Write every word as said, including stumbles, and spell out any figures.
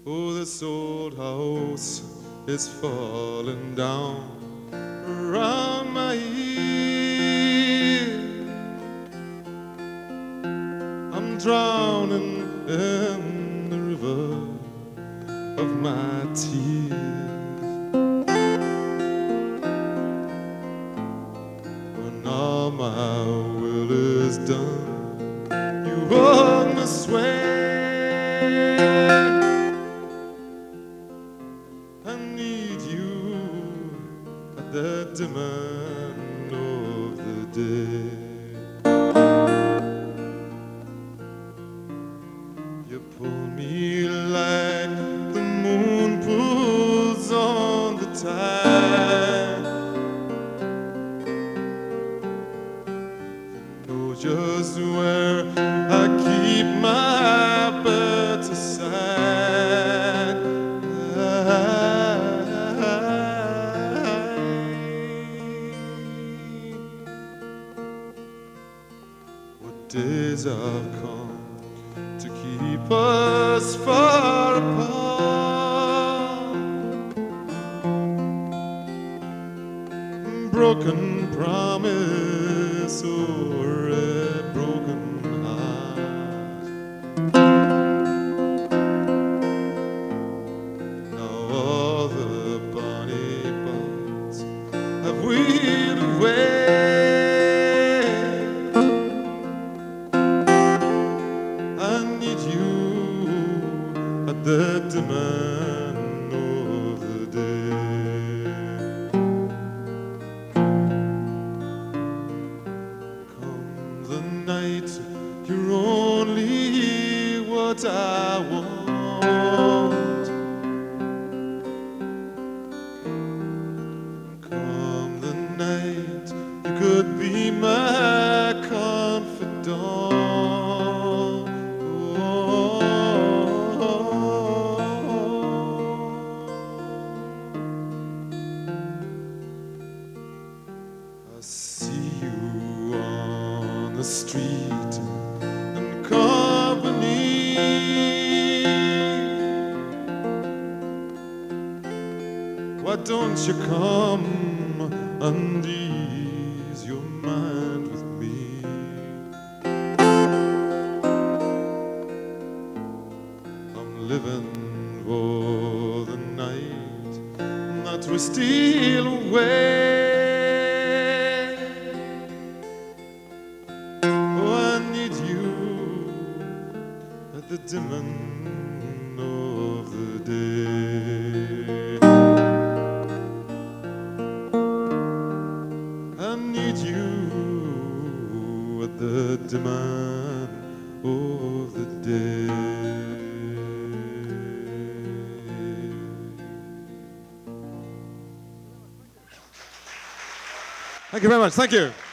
Oh, this old house is falling down around my ear. I'm drowning in the river of my tears. When all my will is done, you hold me sway. I need you at the demand of the day. You pull me like the moon pulls on the tide. You know just where I keep my better side. What days have come to keep us far apart. Broken promise or a broken heart. Now all the bonny buds have weed away. I need you at the demand of the day. Come the night, you're only what I want. Come the night, you could be my confidant. I see you on the street in company. Why don't you come and ease your mind with me? I'm living for the night that we steal away. At the demand of the day, I need you at the demand of the day. Thank you very much. Thank you.